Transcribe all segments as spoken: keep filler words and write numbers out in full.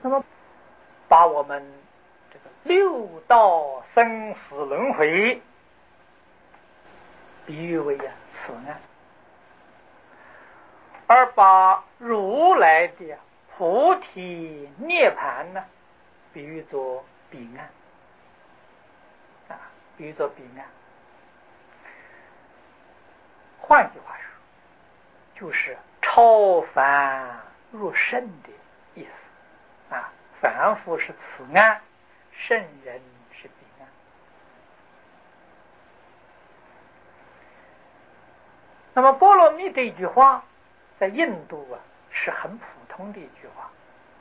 那么把我们这个六道生死轮回比喻为呀此岸，而把如来的菩提涅槃呢比喻作彼岸啊，比喻作彼岸。换句话说，就是超凡入圣的意思啊。凡夫是此岸，圣人是彼岸。那么波罗蜜这一句话在印度啊是很普通的一句话。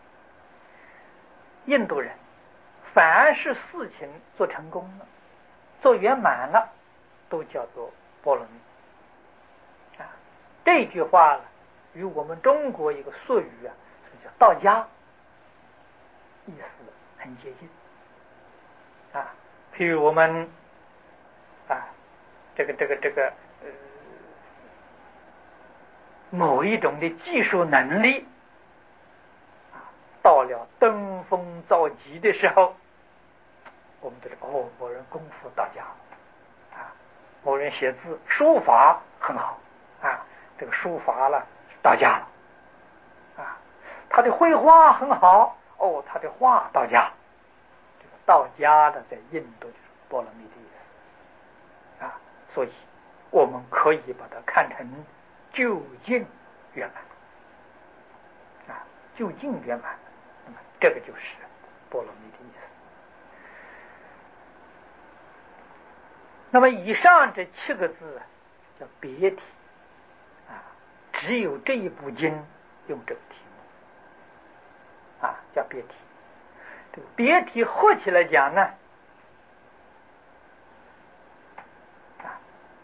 印度人凡是事情做成功了，做圆满了，都叫做波罗蜜啊。这句话呢与我们中国一个俗语啊叫道家意思很接近啊。譬如我们啊这个这个这个呃某一种的技术能力啊到了登峰造极的时候，我们都是哦某人功夫到家啊，某人写字书法很好啊，这个书法了到家了啊，他的绘画很好哦，他的画到家。这个到家的在印度就是波罗蜜的意思啊，所以我们可以把它看成究竟圆满啊，究竟圆满，那么这个就是波罗蜜的意思。那么以上这七个字叫别题啊，只有这一部经用这个题目啊，叫别题。这个别题合起来讲呢啊，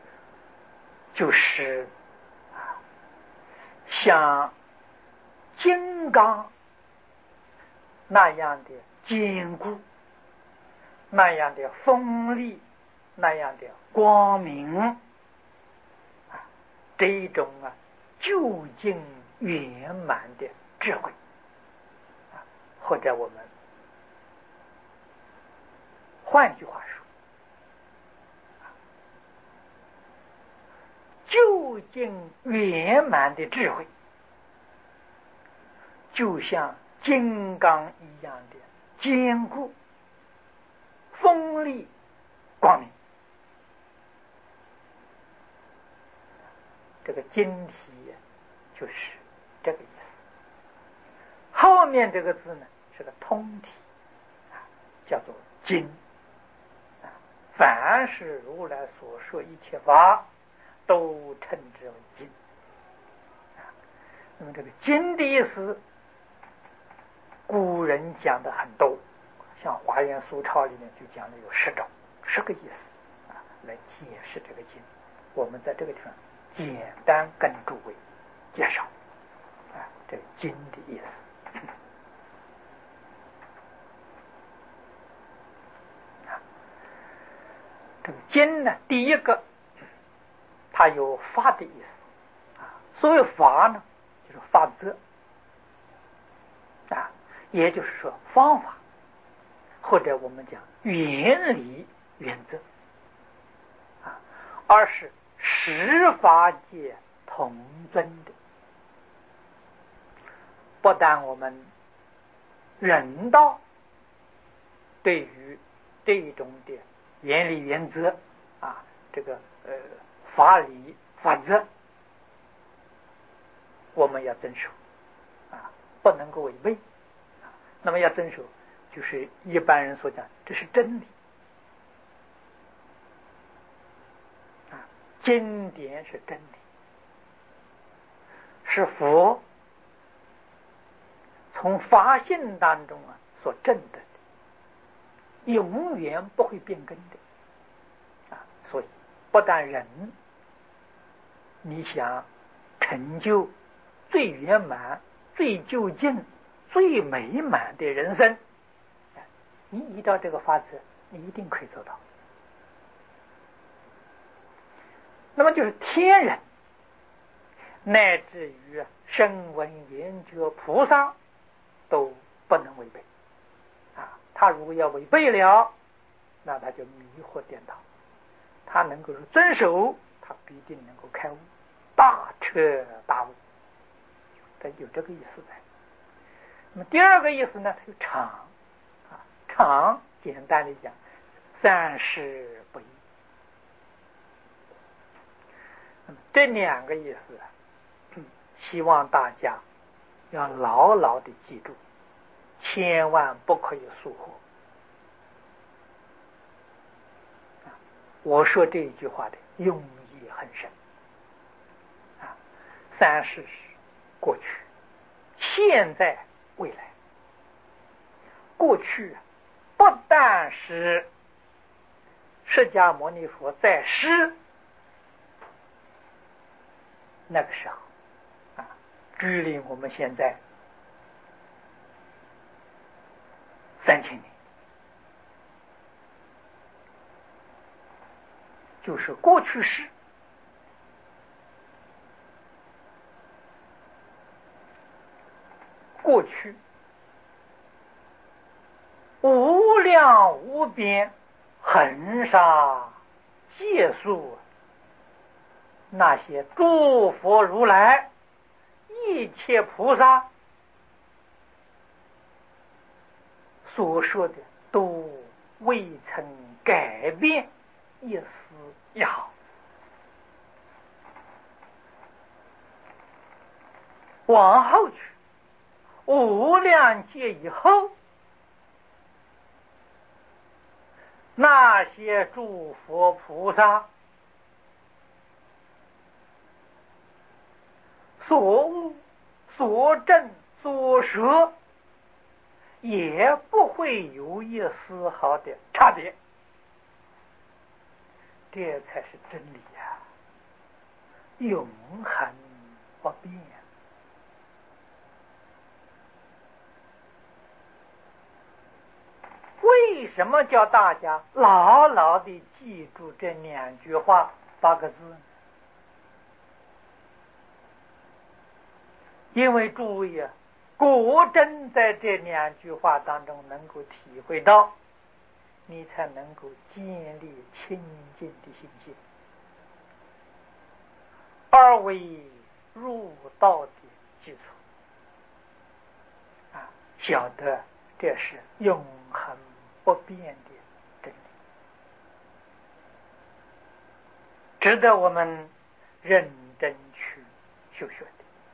就是啊像金刚那样的坚固，那样的锋利，那样的光明啊，这一种啊究竟圆满的智慧啊，或者我们换句话说，究竟圆满的智慧就像金刚一样的坚固、锋利、光明。这个经题就是这个意思。后面这个字呢是个通题啊，叫做经啊。凡是如来所说一切法，都称之为经啊。那么这个经的意思，古人讲的很多，像《华严俗钞》里面就讲了有十种、十个意思啊，来解释这个经。我们在这个地方简单跟诸位介绍啊，这个经的意思。啊，这个经呢，第一个，它有法的意思啊。所谓法呢，就是法则啊，也就是说方法，或者我们讲原理、原则啊，而是十法界同尊的。不但我们人道对于这种的原理原则啊，这个呃法理法则，我们要遵守啊，不能够违背啊。那么要遵守，就是一般人所讲，这是真理啊，经典是真理，是佛从法性当中啊所证得的，永远不会变更的啊。所以不但人你想成就最圆满、最究竟、最美满的人生，你依照这个法则，你一定可以做到。那么就是天人乃至于声闻缘觉菩萨都不能违背啊！他如果要违背了，那他就迷惑颠倒；他能够遵守，他必定能够开悟，大彻大悟。他有这个意思在。那么第二个意思呢，它有常啊，常简单的讲，三世不异。那么这两个意思，嗯，希望大家要牢牢的记住，千万不可以疏忽。我说这一句话的用意很深啊，三世是过去、现在、未来。过去不但是释迦牟尼佛在世那个时候啊，距离我们现在三千年，就是过去式。过去无量无边恒沙界数，那些诸佛如来一切菩萨所说的都未曾改变一丝一毫。往后去无量劫以后，那些诸佛菩萨所悟所证所说，也不会有一丝毫的差别。这才是真理呀、啊，永恒不变。为什么叫大家牢牢地记住这两句话八个字呢？因为诸位啊，果真在这两句话当中能够体会到，你才能够建立清净的信心，而为入道的基础啊，晓得这是永恒不变的真理，值得我们认真去修学的。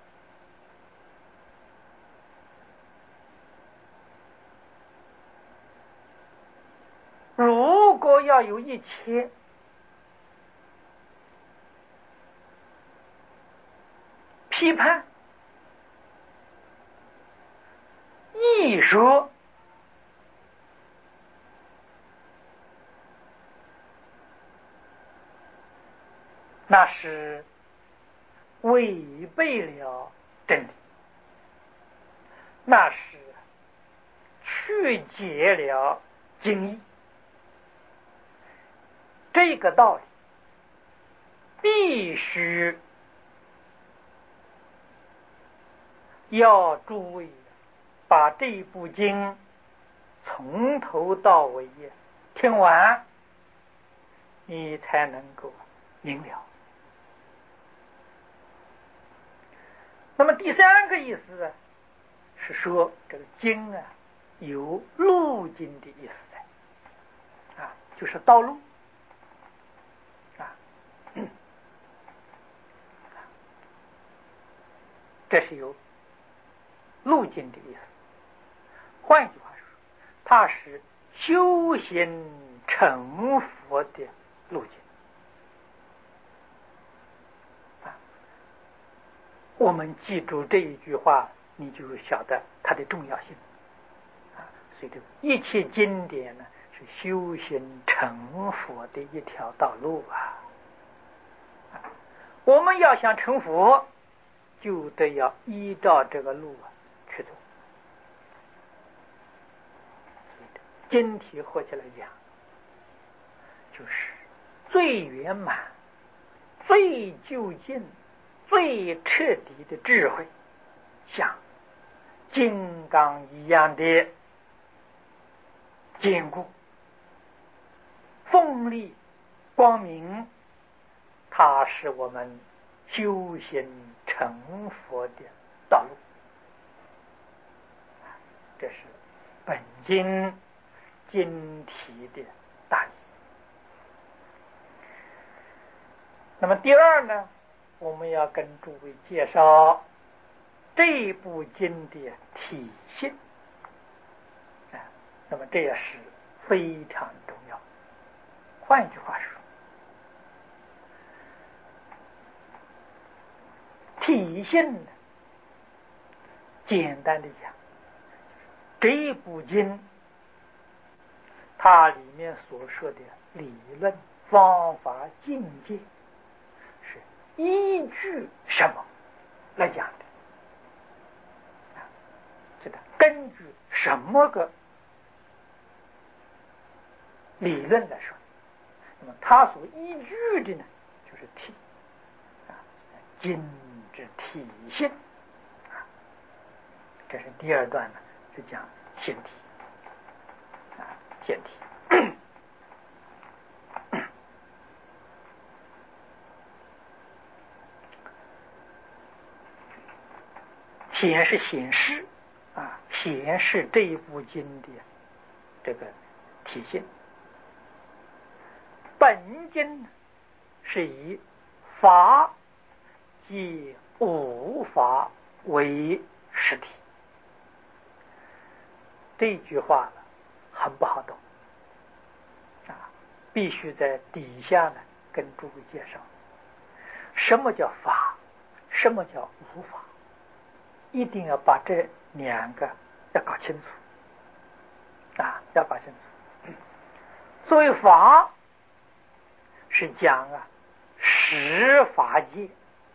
如果要有一切批判、议说，那是违背了真理，那是曲解了经义。这个道理必须要诸位把这部经从头到尾听完，你才能够明了。那么第三个意思是说，这个经啊有路径的意思在啊，就是道路啊，这是有路径的意思。换一句话说，它是修行成佛的路径啊。我们记住这一句话，你就晓得它的重要性啊。所以这一切经典呢，是修行成佛的一条道路啊。我们要想成佛，就得要依照这个路去走。经题合起来讲，就是最圆满、最究竟、最彻底的智慧，想金刚一样的坚固、锋利、光明，它是我们修行成佛的道路。这是本经经题的大意。那么第二呢，我们要跟诸位介绍这部经的体性。那么这也是非常重要。换一句话说，体性呢，简单的讲，这一部经它里面所说的理论、方法、境界，是依据什么来讲的？这个根据什么个理论来说？那么它所依据的呢，就是体啊，经之体性啊。这是第二段呢，就讲性体啊，性体。显是显示啊，显示这一部经的这个体性。本经是以法即无法为实体。这句话很不好懂啊，必须在底下呢跟诸位介绍什么叫法，什么叫无法，一定要把这两个要搞清楚啊，要搞清楚。所谓法是讲啊，十法界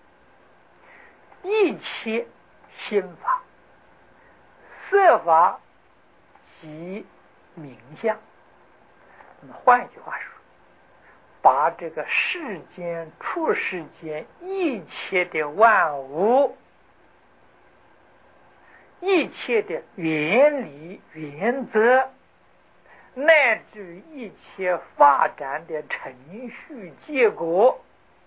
一切心法、色法及名相。那么换一句话说，把这个世间、处世间一切的万物、一切的原理、原则，乃至一切发展的程序结果，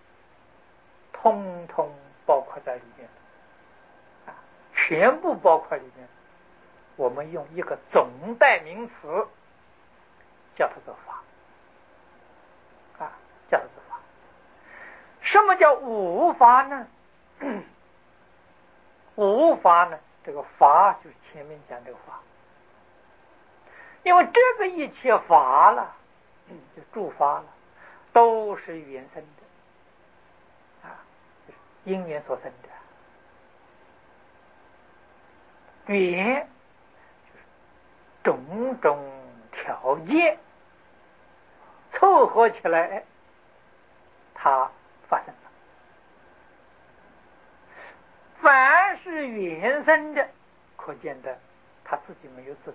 通通包括在里面啊，全部包括里面。我们用一个总代名词叫它做法啊，叫它做法。什么叫无法呢？无法呢，这个法就是前面讲这个法，因为这个一切法了，嗯，就诸法了，都是缘生的啊，就是因缘所生的。缘就是种种条件凑合起来，它发生了。凡是缘生的，可见的他自己没有自体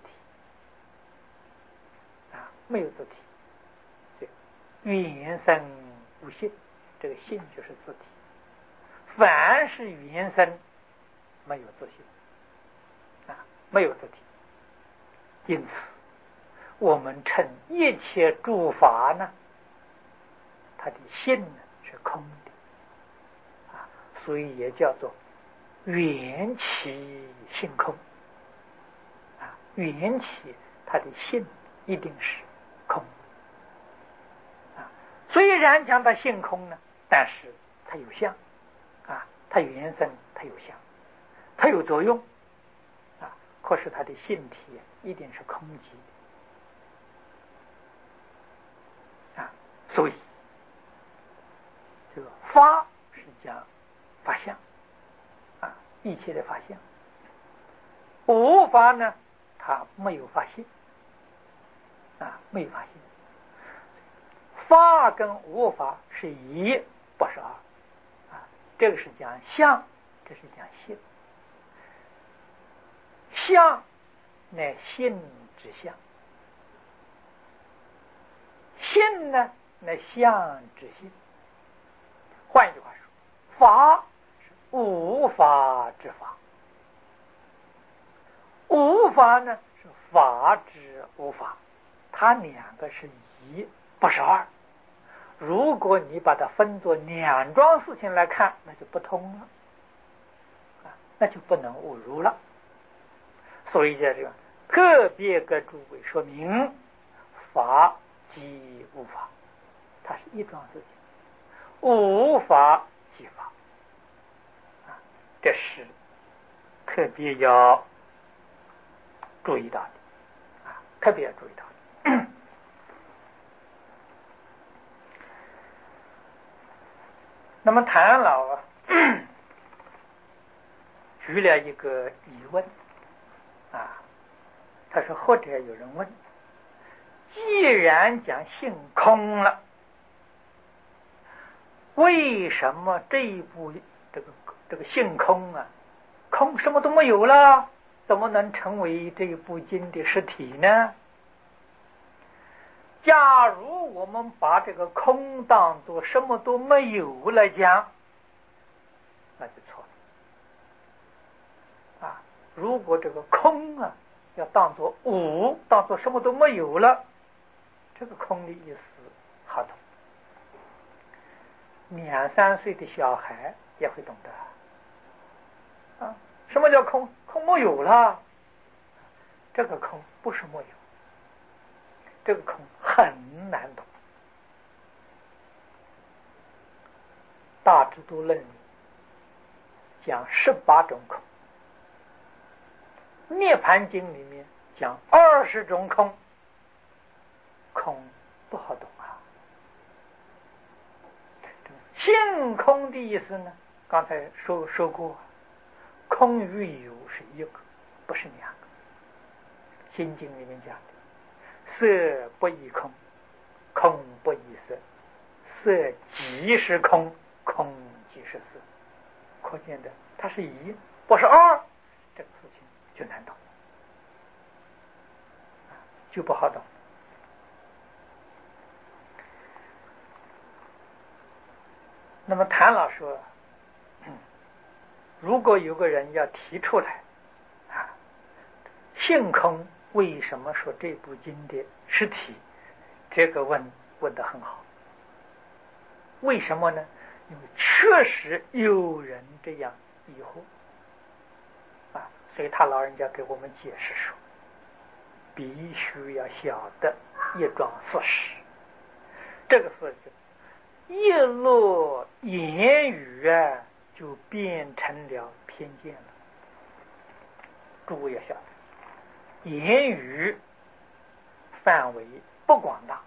啊，没有自体。对，缘生无性，这个性就是自体。凡是缘生，没有自性啊，没有自体。因此，我们称一切诸法呢，它的性呢是空的啊，所以也叫做缘起性空啊，缘起它的性一定是空啊。虽然讲它性空呢，但是它有相啊，它缘生，它有相，它有作用啊。可是它的性体一定是空寂的啊。所以这个法是讲法相啊，一切的法相。无法呢，它没有法性啊，没有法性。法跟无法是一，不是二啊。这个是讲相，这是讲性。相乃性之相，性呢乃相之性。换一句话说，法是无法之法。 无法呢是法之无法，它两个是一，不是二。如果你把它分作两桩事情来看，那就不通了，那就不能误入了。所以在这个特别给诸位说明，法即无法，它是一桩事情，无法即法，这是特别要注意到的，啊，特别要注意到的。那么谭老啊，举了一个疑问啊，他说：或者有人问，既然讲性空了，为什么这一部这个这个性空啊，空什么都没有了，怎么能成为这一部经的实体呢？假如我们把这个空当作什么都没有来讲，那就错了啊！如果这个空啊要当作无，当作什么都没有了，这个空的意思好懂，两三岁的小孩也会懂得啊！什么叫空？空没有了，这个空不是没有，这个空很难懂。大智度论里讲十八种空，涅盘经里面讲二十种空，空不好懂啊。性空的意思呢，刚才说说过，空与有是一个，不是两个。心经里面讲的，色不异空，空不异色，色即是空，空即是色。可见的，它是一，不是二，这个事情就难懂，就不好懂。那么谭老说，如果有个人要提出来啊，性空为什么说这部经的实体？这个问问得很好。为什么呢？因为确实有人这样疑惑啊，所以他老人家给我们解释说，必须要晓得一桩事实，这个事情一落言语啊，就变成了偏见了。诸位要晓得，言语范围不广大，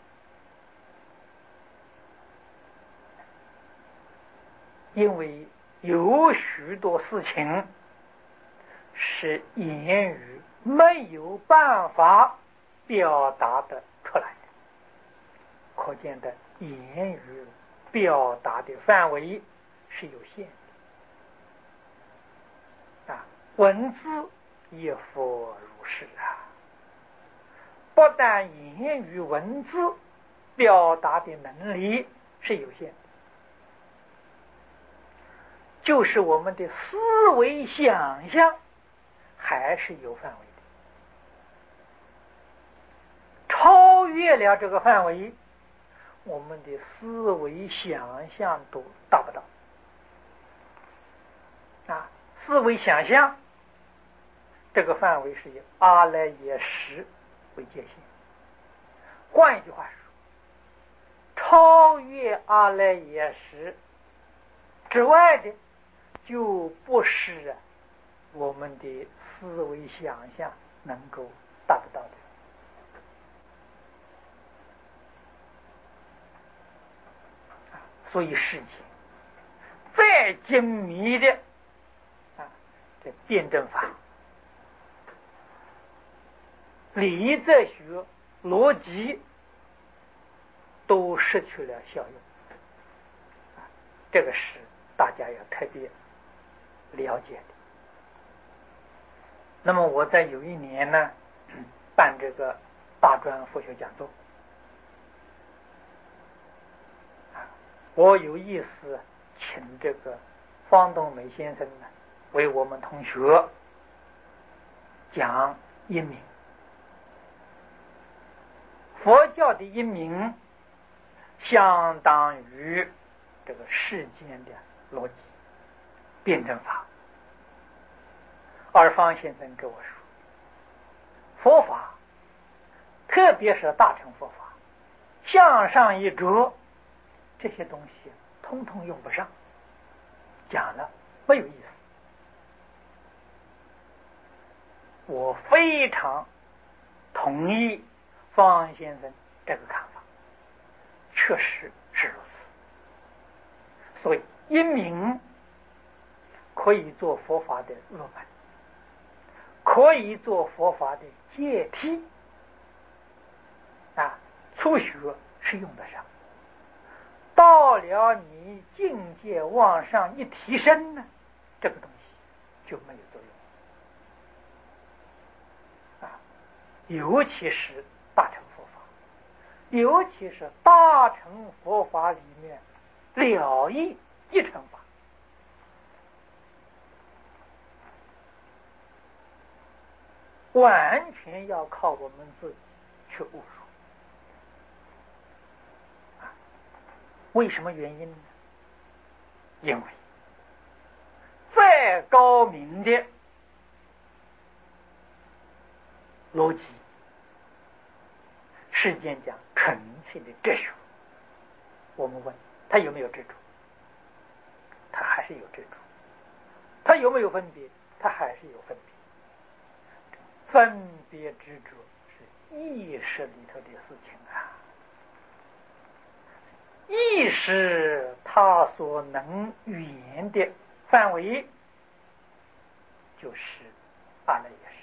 因为有许多事情是言语没有办法表达的出来的，可见的言语表达的范围是有限的啊，文字也复如是啊。不但言语文字表达的能力是有限的，就是我们的思维想象还是有范围的，超越了这个范围，我们的思维想象都达不到啊！思维想象这个范围是以阿赖耶识为界限。换一句话说，超越阿赖耶识之外的，就不是我们的思维想象能够达得到的。所以世界再精密的啊，这辩证法、理哲学、逻辑都失去了效用，这个是大家要特别了解的。那么我在有一年呢，办这个大专佛学讲座，我有意思请这个方东美先生呢为我们同学讲因明。佛教的因明相当于这个世间的逻辑辩证法。二方先生跟我说，佛法特别是大乘佛法向上一着，这些东西通通用不上，讲了没有意思。我非常同意方先生这个看法，确实是如此。所以因明可以做佛法的入门，可以做佛法的阶梯啊，初学是用得上，到了你境界往上一提升呢，这个东西就没有作用啊。尤其是大乘佛法，尤其是大乘佛法里面了义一乘法，完全要靠我们自己去悟入。为什么原因呢？因为再高明的逻辑，世间讲纯粹的哲学，我们问他有没有执着，他还是有执着；他有没有分别，他还是有分别。分别执着是意识里头的事情啊，意识它所能语言的范围就是阿赖耶识，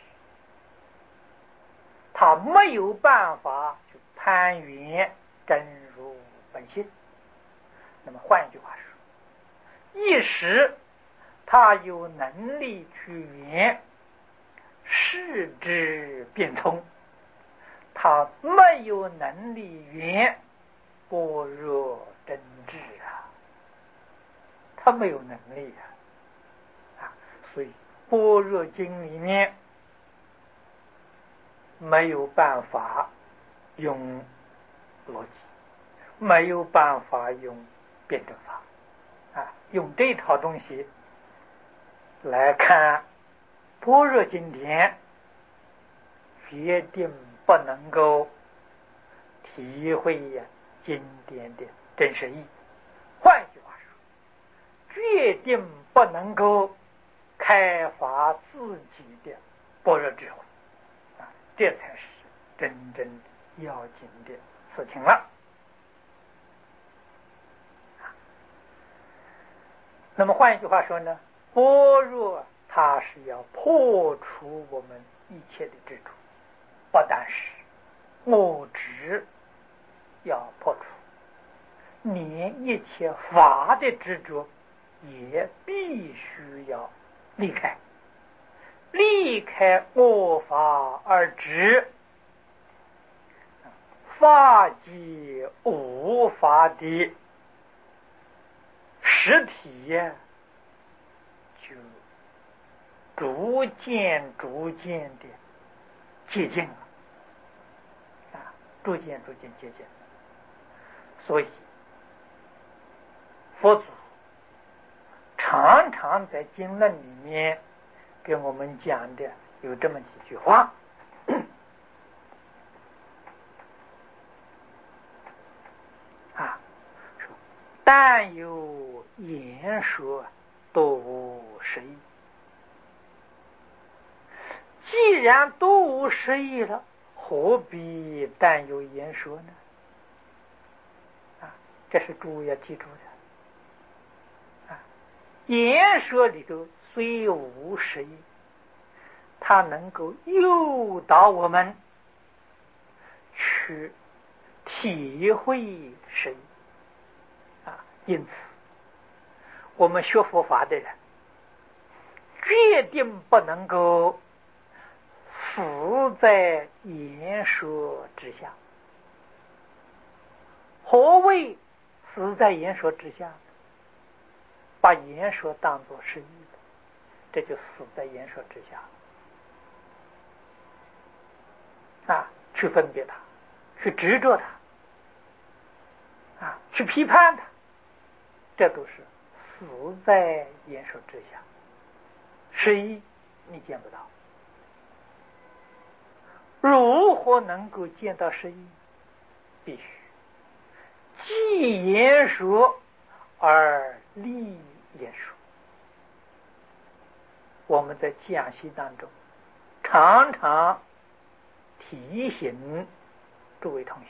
他没有办法去攀缘真如本性。那么换一句话说，意识他有能力去缘视之变通，他没有能力缘般若真智啊，他没有能力啊，啊，所以般若经里面没有办法用逻辑，没有办法用辩证法啊，用这套东西来看般若经典，决定不能够体会呀经典的真实意。换句话说，决定不能够开发自己的般若智慧啊，这才是真正要紧的事情了。那么换一句话说呢，般若它是要破除我们一切的执着，不但是我执要破除，连一切法的执着也必须要离开，离开我法而执，法即无法的实体呀，就逐渐逐渐的接近了啊，逐渐逐渐接近。所以佛祖常常在经论里面跟我们讲的有这么几句话啊，说但有言说都无实义。既然都无实义了，何必但有言说呢？啊，这是诸位要记住的。啊，言说里头虽无实义，它能够诱导我们去体会实义。啊，因此，我们学佛法的人，决定不能够死在言说之下。何谓死在言说之下？把言说当作是义的，这就死在言说之下。 去分别它，去执着它，啊，去批判它，这都是死在言说之下，实义你见不到。如何能够见到实义？必须既言说而立言说。我们在讲习当中常常提醒诸位同学，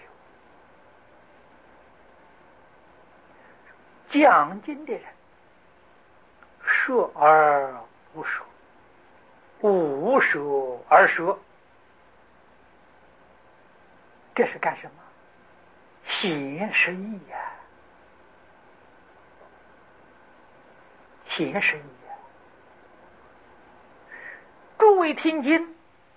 讲经的人说而无说，无说而说，这是干什么？显实义呀、啊，显实义呀、啊。诸位听经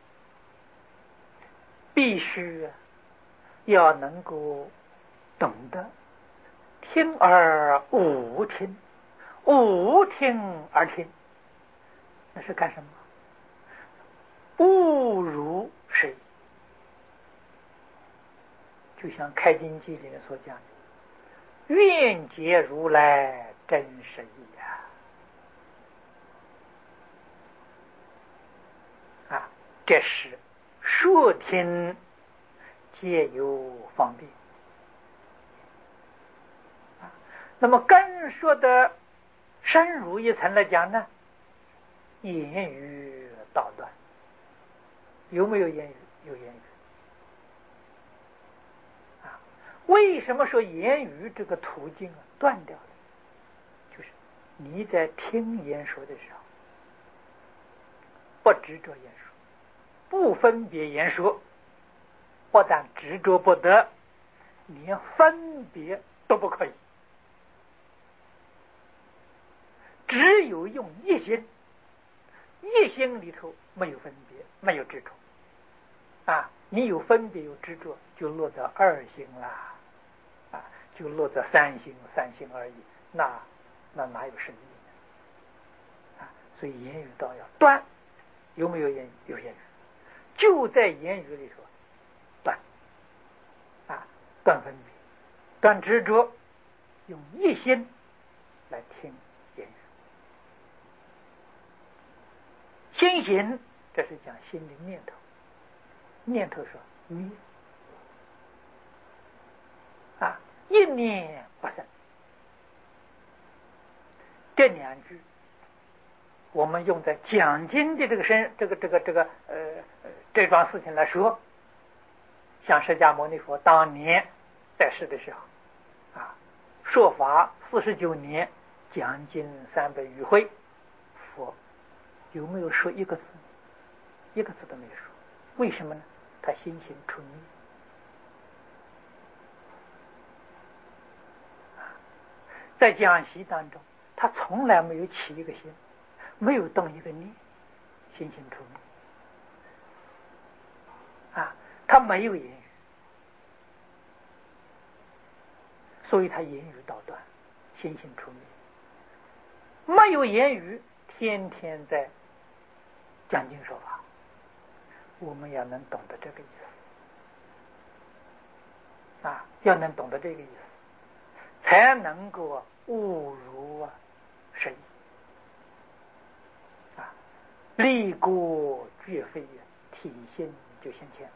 必须要能够懂得听而无听，无听而听，那是干什么？误如是义。就像《开经记》里面所讲的，愿解如来真实义呀！啊，这是说听皆有方便。啊，那么更说的深入一层来讲呢，言语道断，有没有言语？有言语。为什么说言语这个途径啊断掉了？就是你在听言说的时候，不执着言说，不分别言说，不但执着不得，连分别都不可以。只有用一心，一心里头没有分别，没有执着啊！你有分别有执着，就落到二心啦。啊，就落在三心三心而已，那那哪有生意呢？啊，所以言语道要断，有没有言语？有言语，就在言语里头断，啊，断分别，断执着，用一心来听言语。心行，这是讲心的念头，念头说灭。啊，一念不生，这两句我们用在讲经的这个身这个这个这个呃这桩事情来说，像释迦牟尼佛当年在世的时候啊，说法四十九年，讲经三百余回，佛有没有说一个字？一个字都没有说。为什么呢？他心行出灭。在讲习当中，他从来没有起一个心，没有动一个念，心行出灭啊，他没有言语，所以他言语道断，心行出灭。没有言语，天天在讲经说法，我们要能懂得这个意思啊，要能懂得这个意思，才能够误入啊是义啊，立过绝非体现就现前了。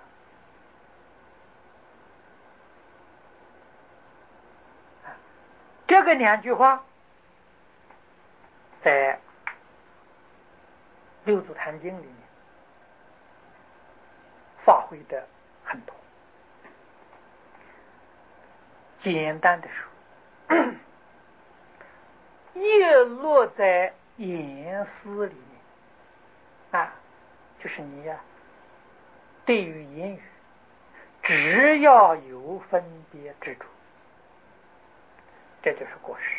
啊，这个两句话在六祖坛经里面发挥的很多。简单的说，叶落在言思里面啊，就是你呀、啊，对于言语，只要有分别执着，这就是过失。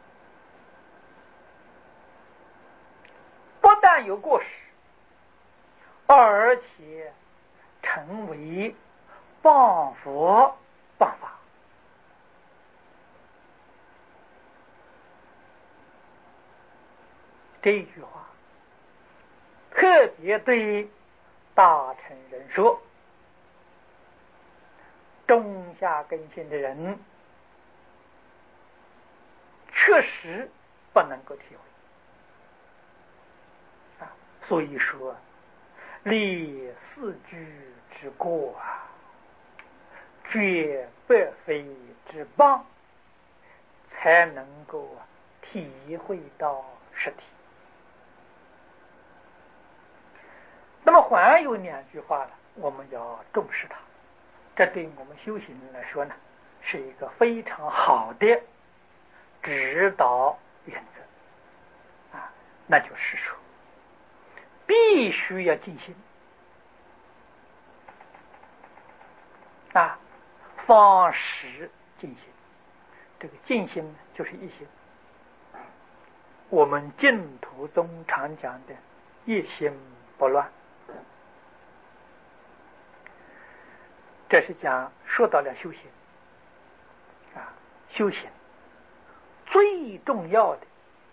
不但有过失，而且成为谤佛谤法。这一句话特别对大乘人说， 中下根性的人，确实不能够体会啊。所以说，立四句之过啊，绝百非之邦，才能够体会到实体。那么还有两句话呢，我们要重视它，这对我们修行人来说呢，是一个非常好的指导原则啊，那就是说，必须要静心啊，方识静心。这个静心呢，就是一心。我们净土宗常讲的一心不乱，这是讲说到了修行啊，修行最重要的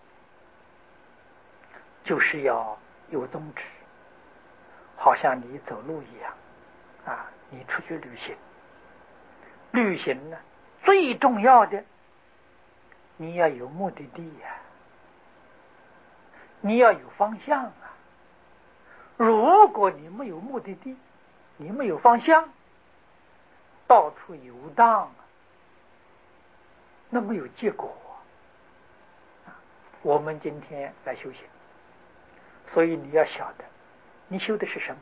就是要有宗旨，好像你走路一样啊，你出去旅行，旅行呢最重要的你要有目的地呀、啊，你要有方向啊。如果你没有目的地，你没有方向，到处游荡，那没有结果啊。我们今天来修行，所以你要晓得，你修的是什么。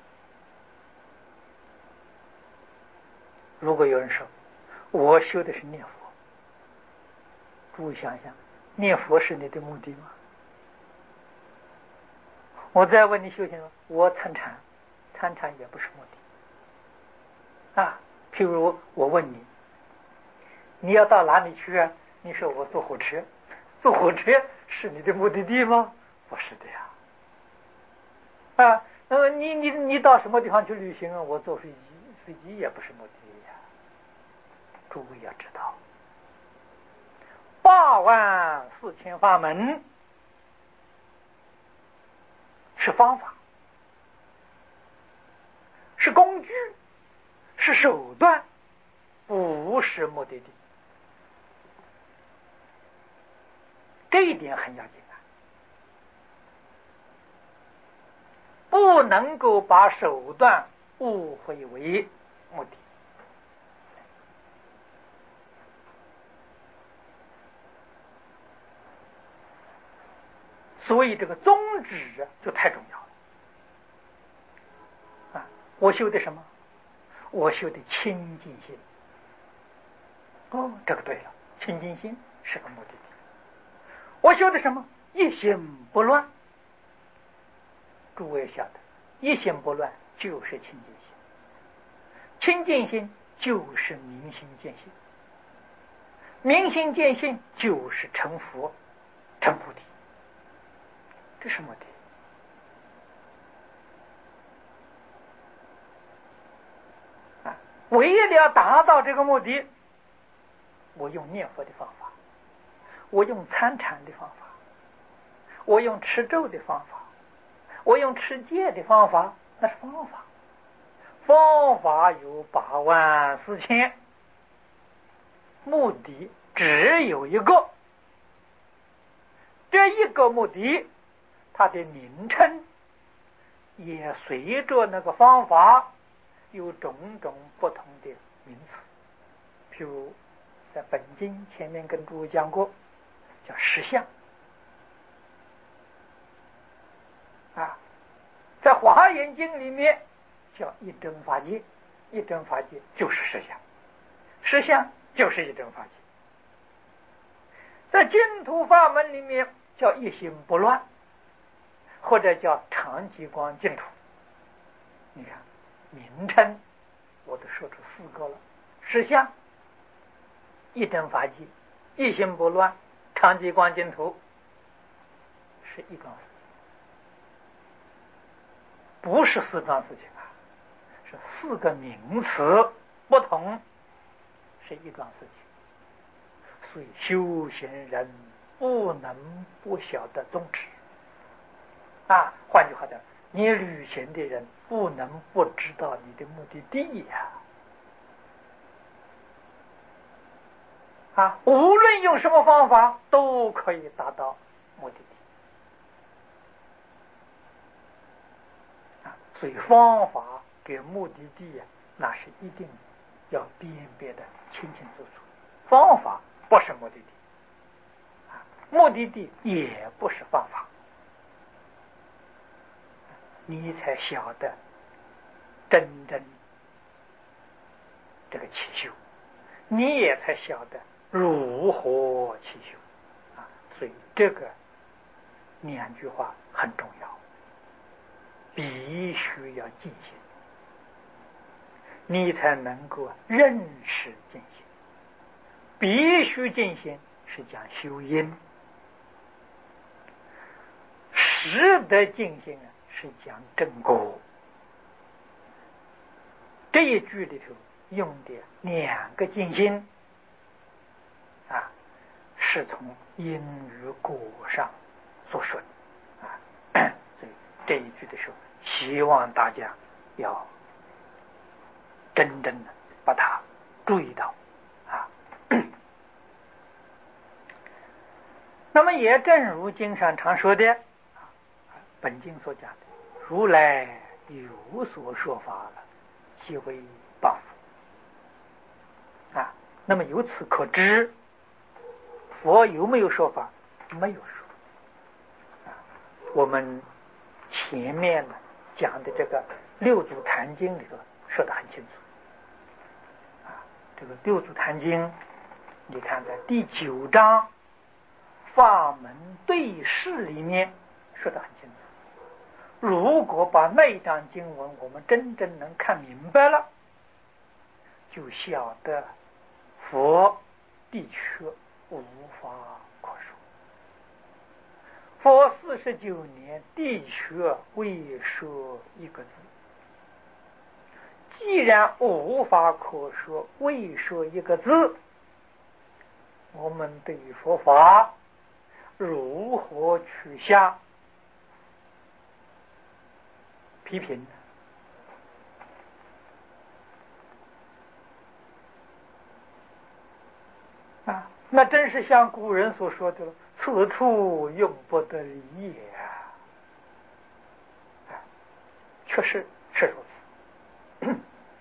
如果有人说我修的是念佛，诸位想想，念佛是你的目的吗？我再问你修行，我参禅，参禅也不是目的啊。譬如我问你，你要到哪里去啊？你说我坐火车，坐火车是你的目的地吗？不是的呀。啊，呃，你你你到什么地方去旅行啊？我坐飞机，飞机也不是目的地呀。诸位要知道，八万四千法门是方法，是工具，是手段，不是目的地。这一点很要紧啊，不能够把手段误会为目的。所以这个宗旨就太重要了啊！我修的什么？我修的清净心。哦，这个对了，清净心是个目的地。我修的什么？一心不乱。诸位晓得，一心不乱就是清净心，清净心就是明心见性，明心见性就是成佛成菩提。这是目的啊！为了达到这个目的，我用念佛的方法，我用参禅的方法，我用持咒的方法，我用持戒的方法，那是方法。方法有八万四千，目的只有一个。这一个目的，它的名称也随着那个方法有种种不同的名词。譬如在本经前面跟诸位讲过，叫实相啊，在华严经里面叫一真法界，一真法界就是实相，实相就是一真法界。在净土法门里面叫一心不乱，或者叫常寂光净土。你看名称我都说出四个了：实相、一真法界、一心不乱、常寂光净土，是一桩事情，不是四桩事情啊，是四个名词不同，是一桩事情。所以修行人不能不晓得宗旨啊。换句话讲，你旅行的人不能不知道你的目的地呀、 啊，无论用什么方法都可以达到目的地。啊，所以方法给目的地啊，那是一定要辨别的清清楚楚。方法不是目的地，啊，目的地也不是方法，你才晓得真正这个起修，你也才晓得如何起修啊！所以这个两句话很重要，必须要进行，你才能够认识进行。必须进行是讲修因，实得进行是讲正果。这一句里头用的两个进行啊，是从因与果上所说的啊，所以这一句的时候，希望大家要真正的把它注意到啊。那么也正如经上常说的，本经所讲的，如来有所说法了，即为报复啊。那么由此可知，佛有没有说法？没有说啊。我们前面呢讲的这个六祖坛经里头说得很清楚啊。这个六祖坛经，你看在第九章法门对释里面说得很清楚。如果把那一章经文我们真正能看明白了，就晓得佛的确无法可说，佛四十九年的确未说一个字。既然无法可说，未说一个字，我们对于佛法如何去下批评啊？那真是像古人所说的，此处用不得理也啊！确实是如此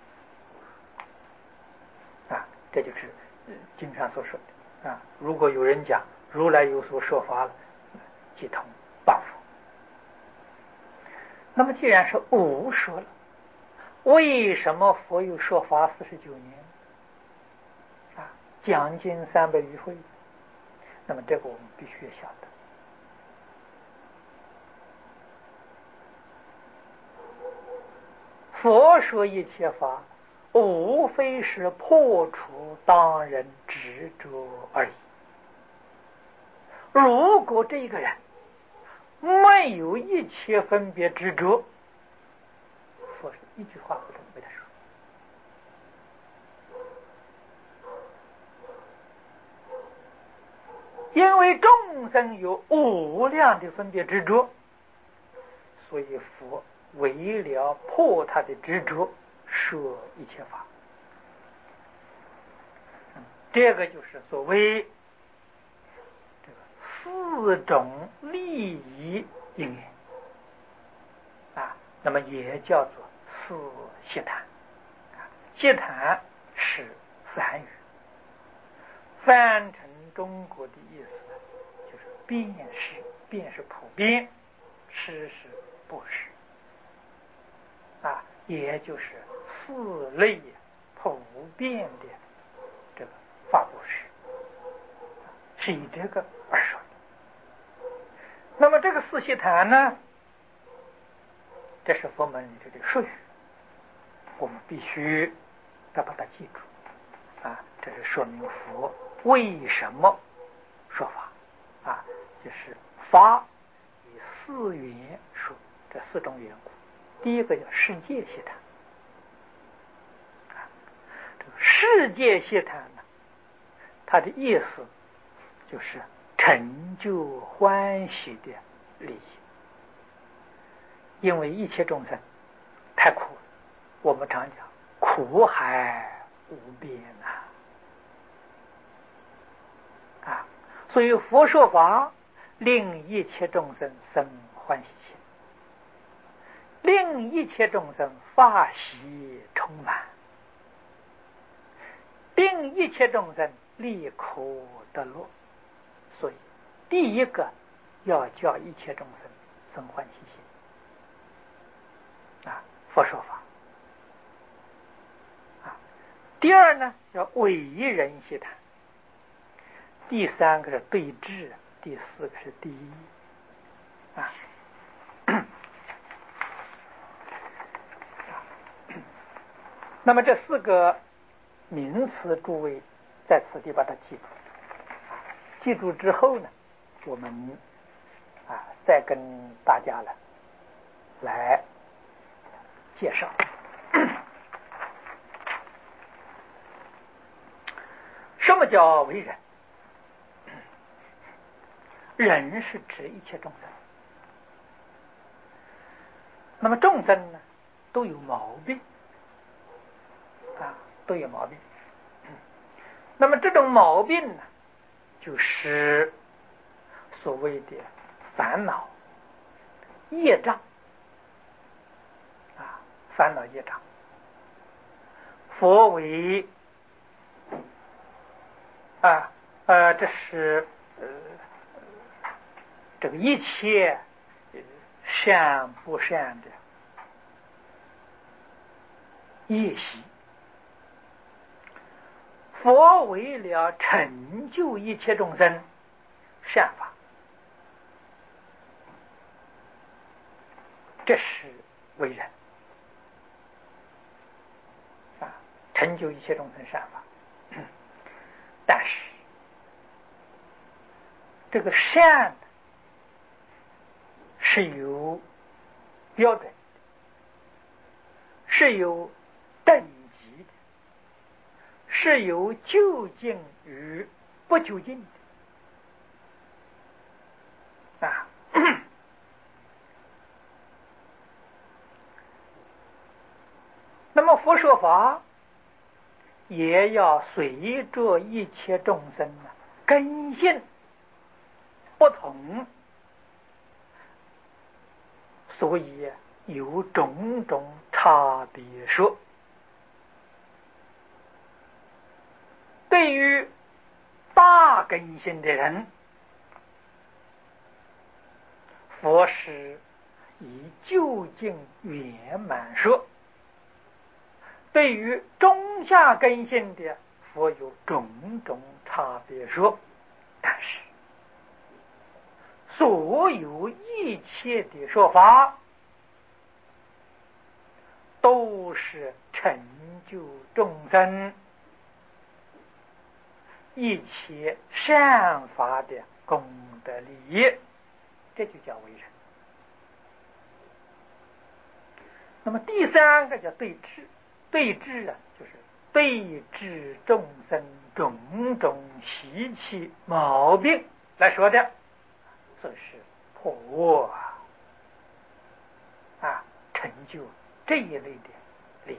啊！这就是经上所说的啊。如果有人讲如来有所说法了，即同报复。那么既然是无说了，为什么佛有说法四十九年啊，将近三百余回？那么这个我们必须要晓得。佛说一切法，无非是破除当人执着而已。如果这个人没有一切分别执着，佛是一句话不能为他说。因为众生有无量的分别执着，所以佛为了破他的执着，说一切法。这个就是所谓这个四种利益因缘啊，那么也叫做四悉檀啊。悉檀是梵语，翻成中国的意思就是遍施，遍是普遍，施是布施啊，也就是四类普遍的这个法布施，是以这个而说的。那么这个四悉檀呢，这是佛门里头的术语，我们必须要把它记住啊。这是说明佛为什么说法啊，就是法以四缘说，这四种缘故。第一个叫世界悉檀啊，这个世界悉檀呢，它的意思就是成就欢喜的利益。因为一切众生太苦了，我们常讲苦海无边呐、 所以佛说法，令一切众生生欢喜心，令一切众生法喜充满，令一切众生离苦得乐。所以第一个要叫一切众生生欢喜心啊，佛说法啊。第二呢，要为人协谈。第三个是对治，第四个是第一啊。那么这四个名词，诸位在此地把它记住。记住之后呢，我们啊再跟大家呢来介绍。什么叫为人？人是指一切众生。那么众生呢，都有毛病啊，都有毛病。那么这种毛病呢，就是所谓的烦恼、业障啊，烦恼业障。佛为啊呃，这是呃这个一切善不善的业习。佛为了成就一切众生善法，这是为人啊，成就一切众生善法。但是这个善是有标准的，是有等级的，是有究竟与不究竟的啊。那么佛说法也要随着一切众生呢根性不同，所以有种种差别说。对于大根性的人，佛是以究竟圆满说；对于中下根性的，佛有种种差别说。但是所有一切的说法都是成就众生一切善法的功德利益，这就叫为人。那么第三个叫对治。对治啊，就是对治众生种种习气毛病来说的，这是破啊，成就这一类的利益。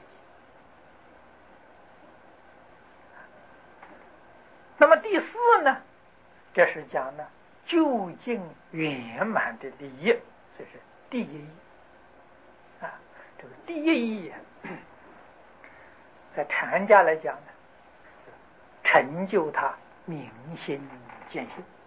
那么第四呢，这是讲呢究竟圆满的利益，这是第一义啊。这个第一义啊，在禅家来讲呢，成就他明心见性。